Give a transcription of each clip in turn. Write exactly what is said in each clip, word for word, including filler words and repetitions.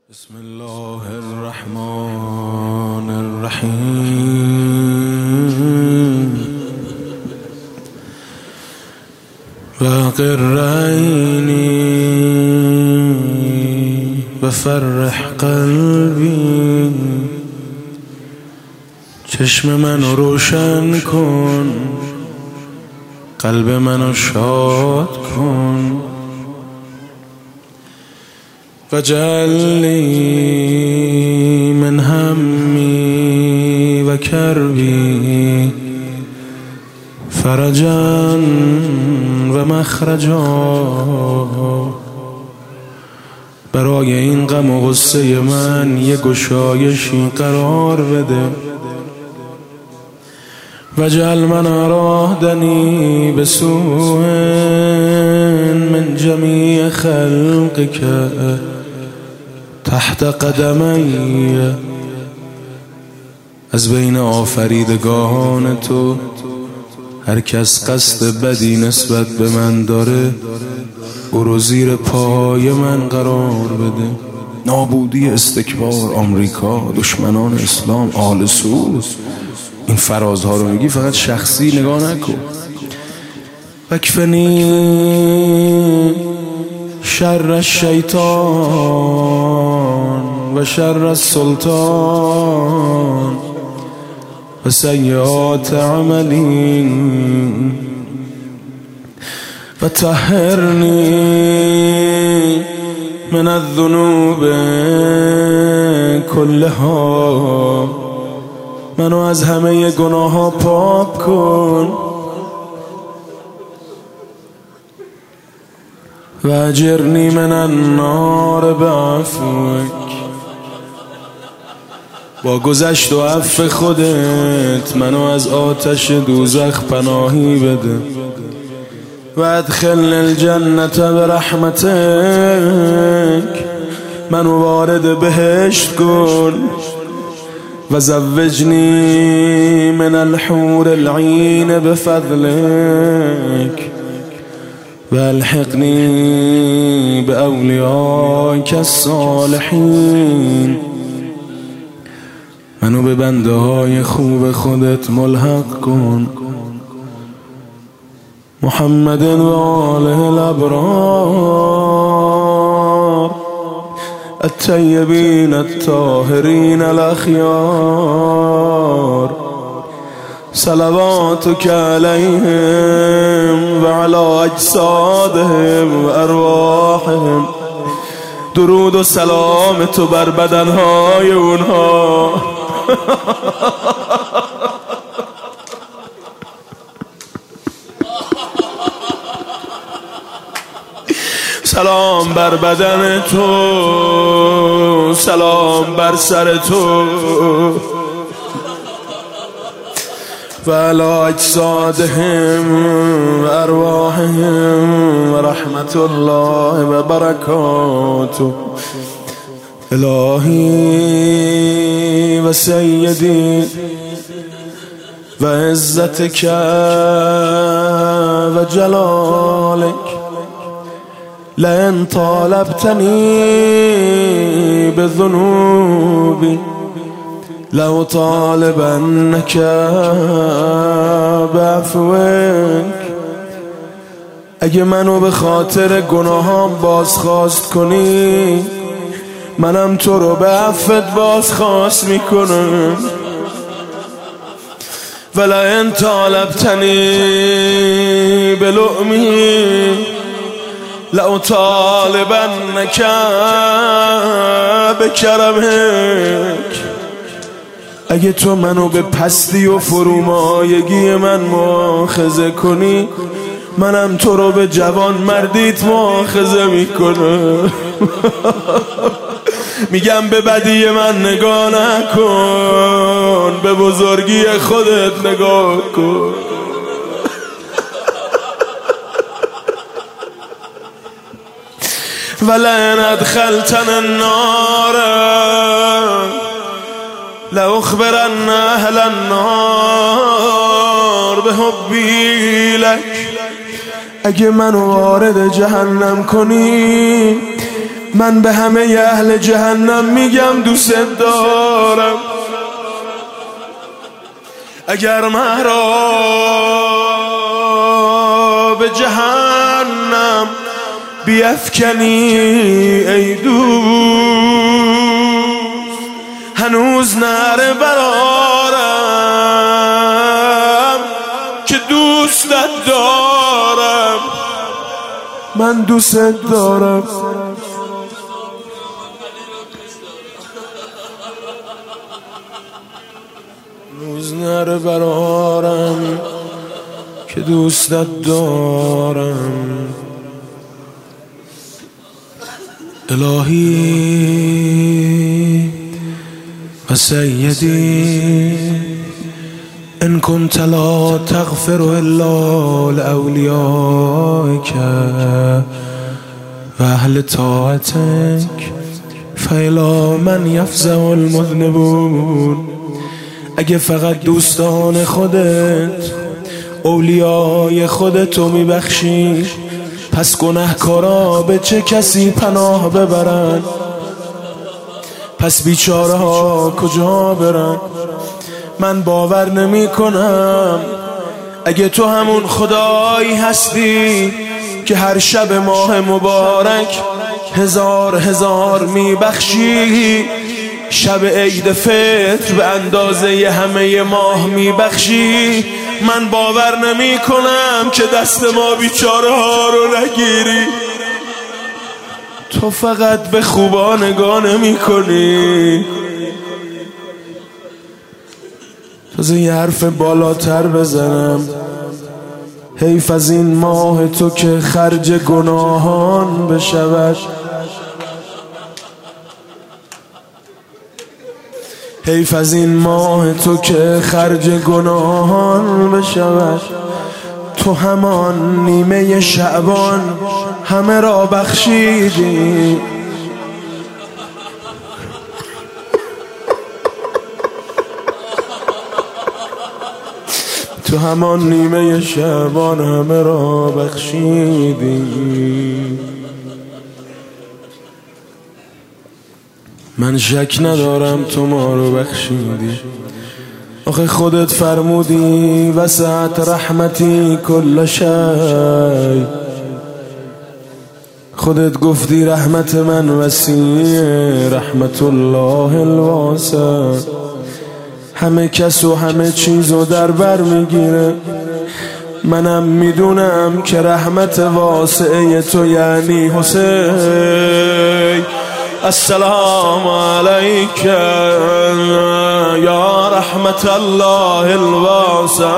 بسم الله الرحمن الرحیم وقر عینی وفرح قلبی، چشم منو روشن کن، قلب منو شاد کن. وجعلني من همي وكربي فرجا ومخرجا، برای این غم و غصه من یه گشایشی قرار بده. وجعل من أرادني بسوء من جميع خلقك تحت قدمی، از بین آفریدگان تو هر کس قصد بدی نسبت به من داره او رو زیر پای من قرار بده. نابودی، استکبار، آمریکا، دشمنان اسلام، آل سود، این فرازها رو میگی فقط شخصی نگاه نکن. وکفنی شر الشیطان و شر السلطان و سیئات عملی و طهرنی من الذنوب كلها، منو از همه گناه ها پاک کن. و اجرنی من النار بعفوک، با گذشت و عفو خودت منو از آتش دوزخ پناهی بده. و ادخلنی الجنة برحمتک، منو وارد بهشت کن. و زوجنی من الحور العین بفضلک و الحقنی باولیائک الصالحین، منو به بنده های خوب خودت ملحق کن. محمد و آله الابرار الطیبین الطاهرین الاخیار، صلواتک علیهم و علی اجسادهم و ارواحهم، درود و سلام تو بر بدنهای اونها. سلام بر بدن تو، سلام بر سر تو و علی اجسادهم و ارواحهم و رحمت الله و برکاته. الهی و سیدی و عزتک و جلالک، لئن طالبتنی بذنوبی لأطالبنك بعفوک، اگه منو به خاطر گناهام بازخواست کنی منم تو رو به عفوت بازخواست میکنم. ولئن طالبتنی بلؤمی لأطالبنك بکرمک، اگه تو منو به پستی و فرومایگی من مؤاخذه کنی منم تو رو به جوان مردیت مؤاخذه میکنم. میگم به بدی من نگاه نکن، به بزرگی خودت نگاه کن. ولئن ادخلتنی النار لأخبرن اهل النار بحبی لک، اگه منو وارد جهنم کنی من به همه اهل جهنم میگم دوست دارم. اگر من را به جهنم بیفکنی ای دوست، هنوز نره برارم که دوستت دارم. من دوست دارم. هنوز نره برارم که دوستت دارم. الهی و سیدی ان كنت لا تغفر الا لاولیائک و اهل طاعتک فالی من یفزع المذنبون. اگه فقط دوستان خودت، اولیای خودتو میبخشی، پس گناهکارا به چه کسی پناه ببرن؟ پس بیچاره ها کجا برن؟ من باور نمی کنم اگه تو همون خدایی هستی که هر شب ماه مبارک هزار هزار میبخشی، شب عید فطر به اندازه همه ماه میبخشی، من باور نمی کنم که دست ما بیچاره ها رو نگیری. تو فقط به خوبا نگاه نمی کنی. تازه یه حرف بالاتر بزنم، حیف از این ماه تو که خرج گناهان بشود. حیف از این ماه تو که خرج گناهان بشود. تو همان نیمه شعبان همه را بخشیدی. تو همان نیمه شعبان همه را بخشیدی. من شک ندارم تو ما رو بخشیدی. آخه خودت فرمودی وسعت رحمتی کل شی. خودت گفتی رحمت من وسیع، رحمت الله الواسع، همه کس و همه چیزو در بر میگیره. منم میدونم که رحمت واسعه تو یعنی حسین. السلام علیک یا رحمت الله الواسع.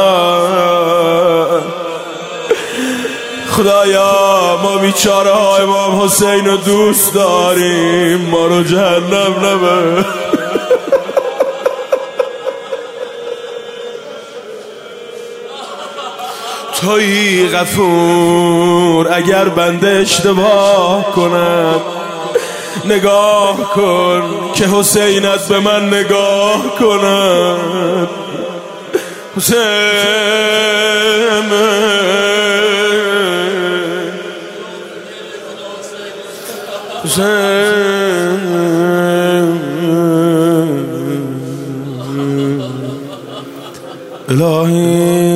خدایا ما بیچاره ها امام حسین رو دوست داریم، ما رو جهنم نبر. تویی غفور، اگر بنده اشتباه کنم نگاه کن که حسینت به من نگاه کند. حسین حسین الهی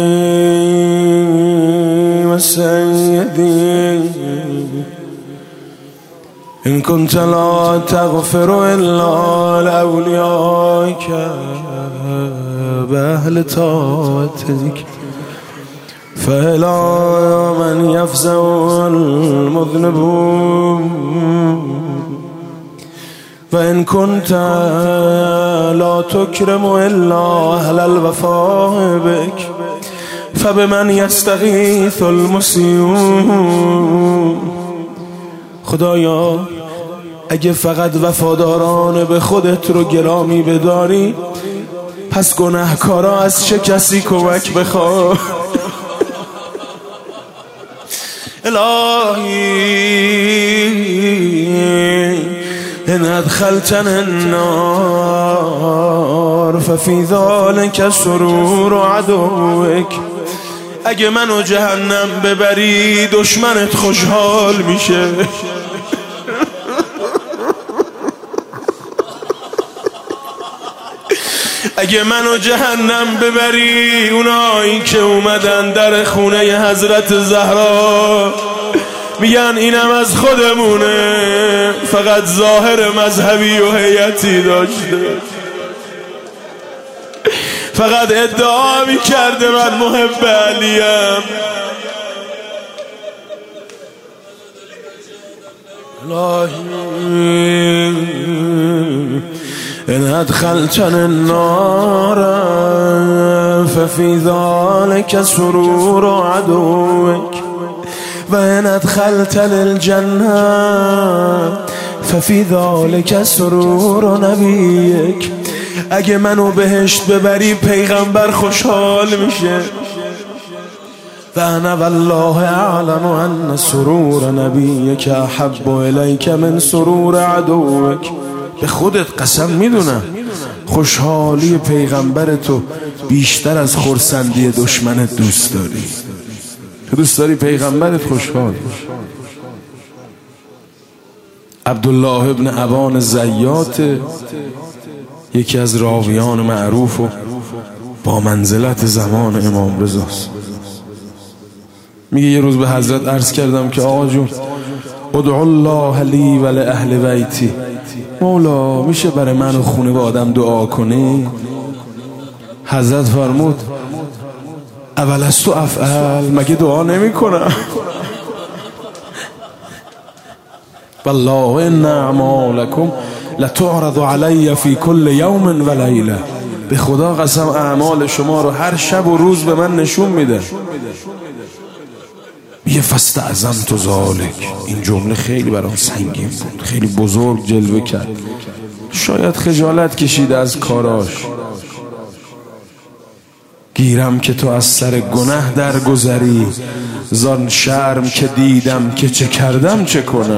و سیدی ان كنت لا تغفر الا لاولیائک و اهل طاعتک فالی من یفزع المذنبون. و ان كنت لا تکرم الا اهل الوفاء بک فبمن یستغیث المسیئون. خدایا اگه فقط وفاداران به خودت رو گرامی بداری، پس گناهکارا از چه کسی کمک بخواه؟ الهی ان ادخلتن النار ففی ذلک سرور عدوک. اگه منو جهنم ببری دشمنت خوشحال میشه. اگه منو جهنم ببری، اونایی که اومدن در خونه حضرت زهرا میگن اینم از خودمونه، فقط ظاهر مذهبی و هیئتی داشته، فقط ادعا میکرده من محب علیم. إن أدخلتني النار ففي ذلك سرور عدوك وإن أدخلتني الجنة ففي ذلك سرور نبيك. اگه منو بهشت ببری پیغمبر خوشحال میشه. و انا والله اعلم ان سرور نبیک احب الیک من سرور عدوک. به خودت قسم میدونم خوشحالی پیغمبر تو بیشتر از خرسندی دشمنت دوست داری. تو دوست داری پیغمبرت خوشحال باشه. عبدالله ابن ابان زیات یکی از راویان معروف و با منزلت زمان امام رضاست. میگه یه روز به حضرت عرض کردم که آقا جون ادعو الله لی و لأهل بیتی، مولا میشه برای من و خانواده‌ام دعا کنی؟ حضرت فرمود اولستو افعل، مگه دعا نمی کنم؟ والله ان اعمالکم لتعرض علی فی کل یوم و لیله. به خدا قسم اعمال شما رو هر شب و روز به من نشون میده. یه فاستعظمت ذلک، این جمله خیلی برام سنگین بود، خیلی بزرگ جلوه کرد. شاید خجالت کشیده از کاراش. گیرم که تو از سر گناه درگذری، زان شرم که دیدم که چه کردم چه کنم.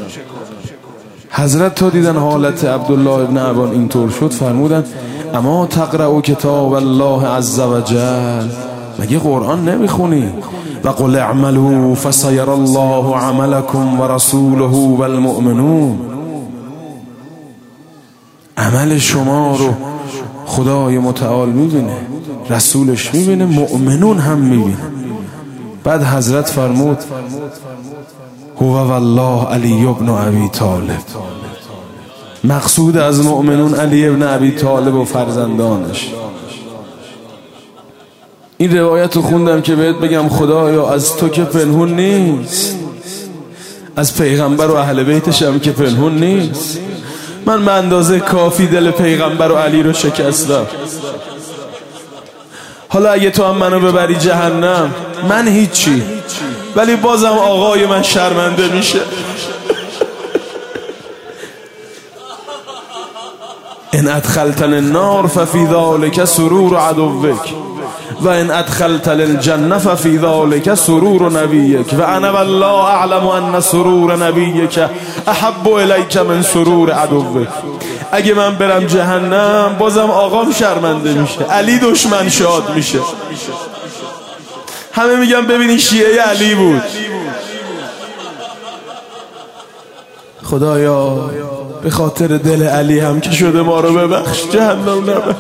حضرت تا دیدن حالت عبدالله ابن ابان اینطور شد فرمودن اما تقرأ کتاب الله عز وجل، مگه قرآن نمیخونی؟ و قل اعملوا فسیر الله عملکم و رسوله و المؤمنون. عمل شما رو خدای متعال میبینه، رسولش میبینه، مؤمنون هم میبینه. بعد حضرت فرمود هو والله علی ابن ابی طالب. مقصود از مؤمنون علی ابن ابی طالب و فرزندانش. این روایت رو خوندم که بهت بگم خدایا از تو که پنهون نیست، از پیغمبر و اهل بیتش هم که پنهون نیست. من به اندازه کافی دل پیغمبر و علی رو شکستم. حالا اگه تو هم منو ببری جهنم، من هیچی، ولی بازم آقای من شرمنده میشه. ان ادخلتن النار ففی ذلک سرور عدوک و ان ادخلت للجنه ففی ذلک سرور نبیک و انا والله اعلم ان سرور نبیک احب الیک من سرور عدوک. اگه من برم جهنم بازم آقام شرمنده میشه، علی دشمن شاد میشه. همه میگن ببینی شیعه علی بود. خدایا به خاطر دل علی هم که شده ما رو ببخش، جهنم نبر.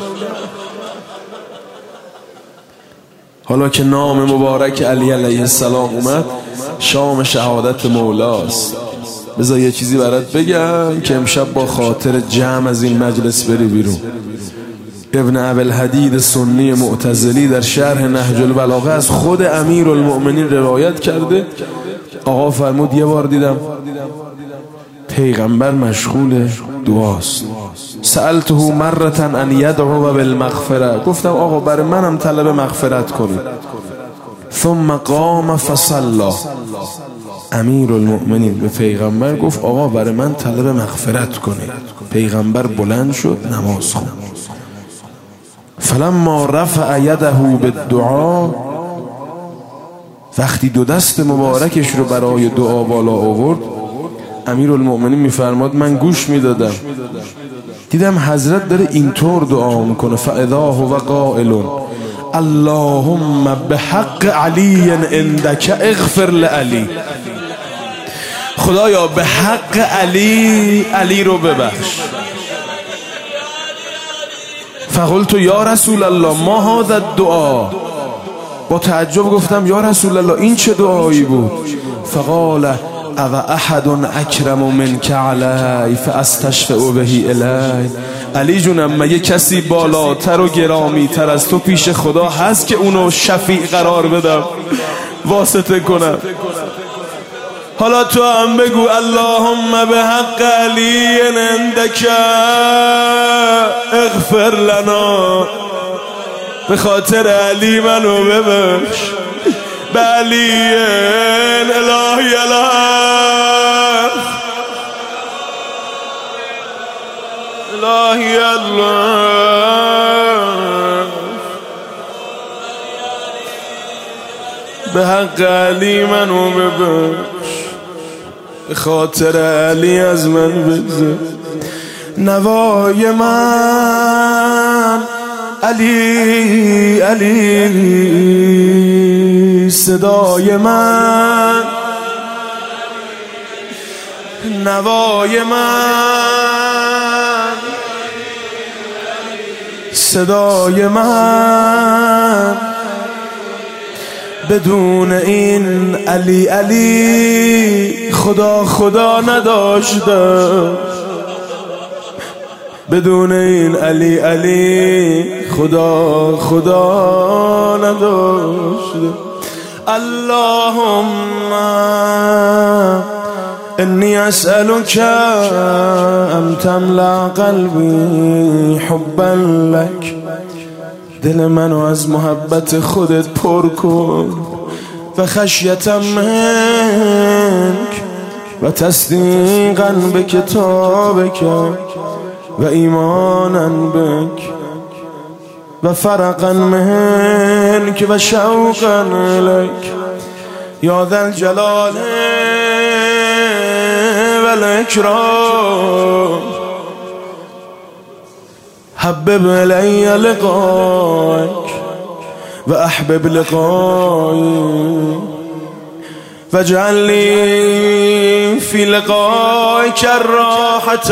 حالا که نام مبارک علی علیه السلام اومد، شام شهادت مولاست. بذار یه چیزی برات بگم که امشب با خاطر جمع از این مجلس بری بیرون. ابن ابوالحدید سنی معتزلی در شرح نهج البلاغه از خود امیرالمؤمنین روایت کرده. آقا فرمود یه بار دیدم پیغمبر مشغول دعاست. سألته مرة ان يدعو بالمغفرة، گفتم آقا برای منم طلب مغفرت کنید. ثم قام فصلى. امیرالمؤمنین به پیغمبر گفت آقا برای من طلب مغفرت کنید. پیغمبر بلند شد نماز خوند. فلما رفع یده بالدعا، وقتی دو دست مبارکش رو برای دعا بالا آورد، امیرالمؤمنین میفرماد من گوش میدادم، دیدم حضرت داره اینطور دعا میکنه فاذا هو قائل اللهم بحق علی عندك اغفر لعلی. خدایا به حق علی، علی رو ببخش. فقلت یا رسول الله ما هذا الدعا، با تعجب گفتم یا رسول الله این چه دعایی بود؟ فقال او احد اکرم منک علی فاستشفع به الی. علی جونم مگه کسی بالاتر و گرامی تر از تو پیش خدا هست که اونو شفیع قرار بدم، واسطه کنم؟ حالا تو هم بگو اللهم به حق علی عندک اغفر لنا، به خاطر علی منو ببخش، به علی الهی الهی الهی الله، به حق علی منو ببخش، به خاطر علی از من بگذر. نوای من علی علی، صدای من نوای من، صدای من، بدون این علی علی خدا خدا نداشتم، بدون این علی علی خدا خدا نداشتم. اللهم انی اسألک ان تملأ قلبی حبا لک، دل منو از محبت خودت پر کن، و خشیت منک و تصدیقا به کتابک و ایمانا بک و فرقا منک و شوقا الیک یا ذا الجلال والاکرام. حبب الی لقائک و احبب لقایی واجعل لی فی لقائک الراحة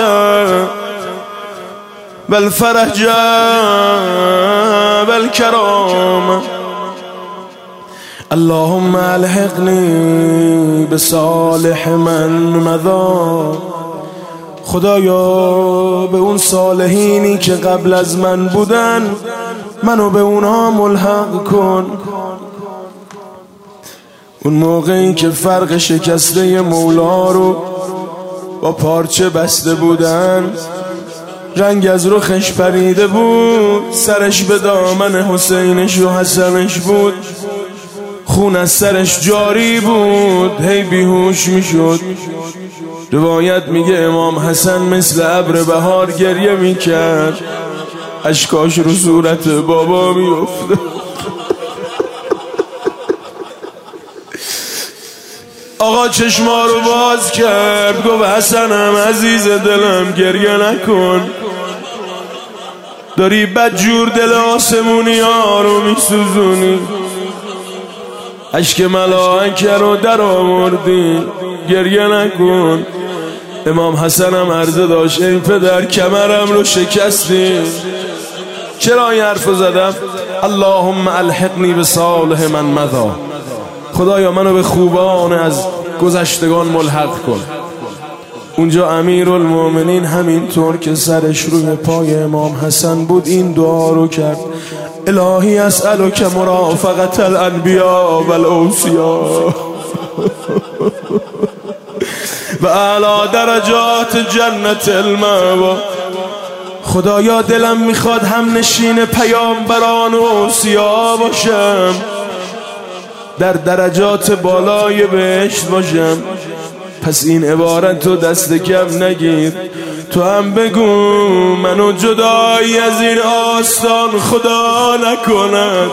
والفرج والكرامة. اللهم الحقنی بصالح من مضى، خدایا به اون صالحینی که قبل از من بودن منو به اونا ملحق کن. اون موقعی که فرق شکسته مولا رو با پارچه بسته بودن، رنگ از رخش پریده بود، سرش به دامن حسینش و حسنش بود، خون از سرش جاری بود، هی بیهوش میشد. روایت میگه امام حسن مثل ابر بهار گریه میکرد، اشکاش رو صورت بابا میفته. آقا چشما رو باز کرد، گفت حسنم عزیز دلم گریه نکن، داری بدجور دل آسمونی ها رو میسوزونی، اشک ملائکه رو در آوردی، گریه نکن. امام حسنم عرضه داشت این پدر کمرم رو شکستی. چرا این حرف زدم؟ اللهم الحقنی بصالح من مضى، خدایا منو به خوبان از گذشتگان ملحق کن. اونجا امیرالمومنین همینطور که سرش روی پای امام حسن بود این دعا رو کرد: الهی اسألک مرافقت الانبیاء والاوصیاء و اعلی درجات جنت المأوا. خدایا دلم میخواد هم نشین پیامبران و اوصیا باشم، در درجات بالای بهشت باشم. پس این عبارت رو دست کم نگیر، تو هم بگو منو جدایی از این آستان خدا نکند،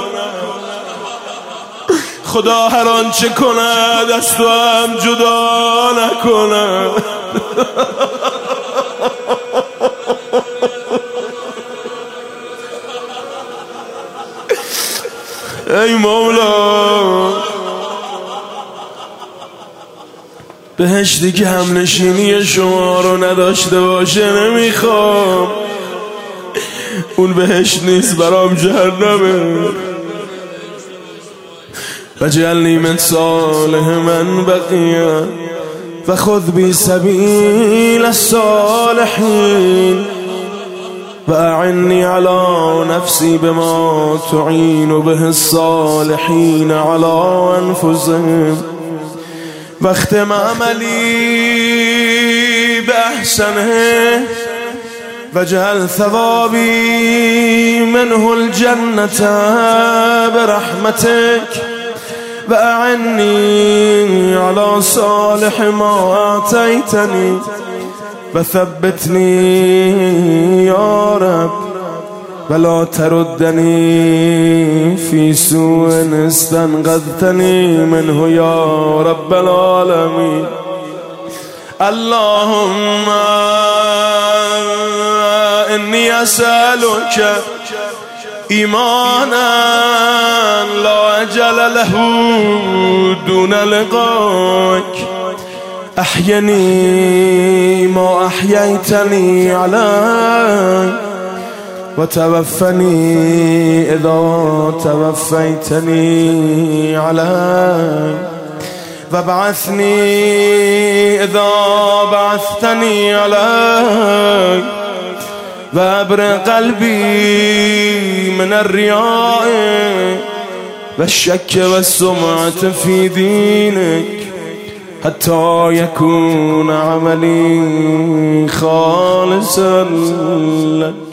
خدا هر آنچه کند از تو هم جدا نکند. ای مولا، بهشتی که هم نشینی شما رو نداشته باشه نمیخوام، اون بهش نیست برام جهنمه. وجعلني من صالح من بقي فخذ بي سبيل الصالحين وأعني على نفسي بما تعين به الصالحين على أنفسهم واختم عملي بأحسنه واجعل ثوابي منه الجنة برحمتك وأعني على صالح ما آتيتني وثبتني يا رب ولا تردني في سوء استنقذتني منه يا رب العالمين. اللهم إني أسألك إيمانا لا أجل له دون لقاك أحيني ما أحييتني عليك وتوفني إذا توفيتني عليك وابعثني إذا بعثتني عليك وابر قلبي من الرياء والشك والسمعة في دينك حتى يكون عملي خالصا لك.